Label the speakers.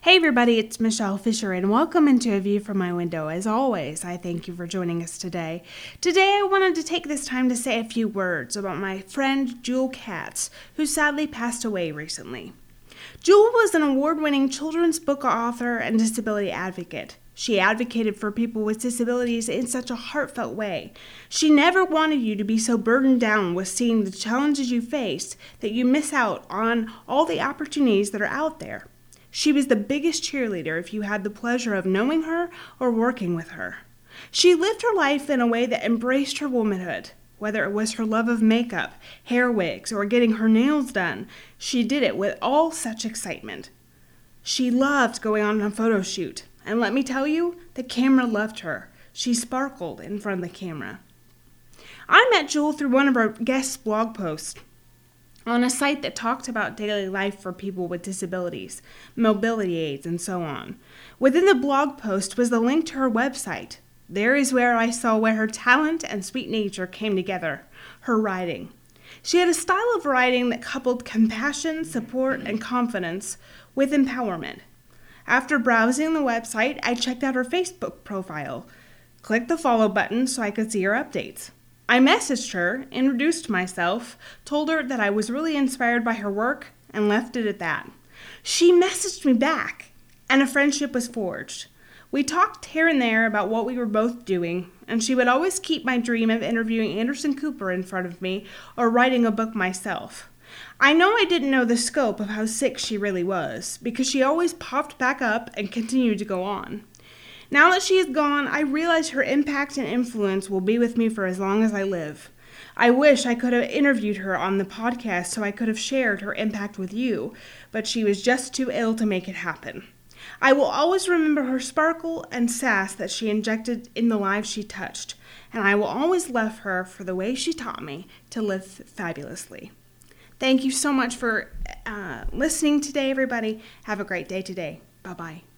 Speaker 1: Hey everybody, it's Michelle Fisher and welcome into A View from My Window. As always, I thank you for joining us today. Today I wanted to take this time to say a few words about my friend Jewel Katz, who sadly passed away recently. Jewel was an award-winning children's book author and disability advocate. She advocated for people with disabilities in such a heartfelt way. She never wanted you to be so burdened down with seeing the challenges you face that you miss out on all the opportunities that are out there. She was the biggest cheerleader if you had the pleasure of knowing her or working with her. She lived her life in a way that embraced her womanhood. Whether it was her love of makeup, hair wigs, or getting her nails done, she did it with all such excitement. She loved going on a photo shoot, and let me tell you, the camera loved her. She sparkled in front of the camera. I met Jewel through one of our guest blog posts on a site that talked about daily life for people with disabilities, mobility aids, and so on. Within the blog post was the link to her website. There is where I saw where her talent and sweet nature came together, her writing. She had a style of writing that coupled compassion, support, and confidence with empowerment. After browsing the website, I checked out her Facebook profile, clicked the follow button so I could see her updates. I messaged her, introduced myself, told her that I was really inspired by her work, and left it at that. She messaged me back, and a friendship was forged. We talked here and there about what we were both doing, and she would always keep my dream of interviewing Anderson Cooper in front of me or writing a book myself. I know I didn't know the scope of how sick she really was, because she always popped back up and continued to go on. Now that she is gone, I realize her impact and influence will be with me for as long as I live. I wish I could have interviewed her on the podcast so I could have shared her impact with you, but she was just too ill to make it happen. I will always remember her sparkle and sass that she injected in the lives she touched, and I will always love her for the way she taught me to live fabulously. Thank you so much for listening today, everybody. Have a great day today. Bye-bye.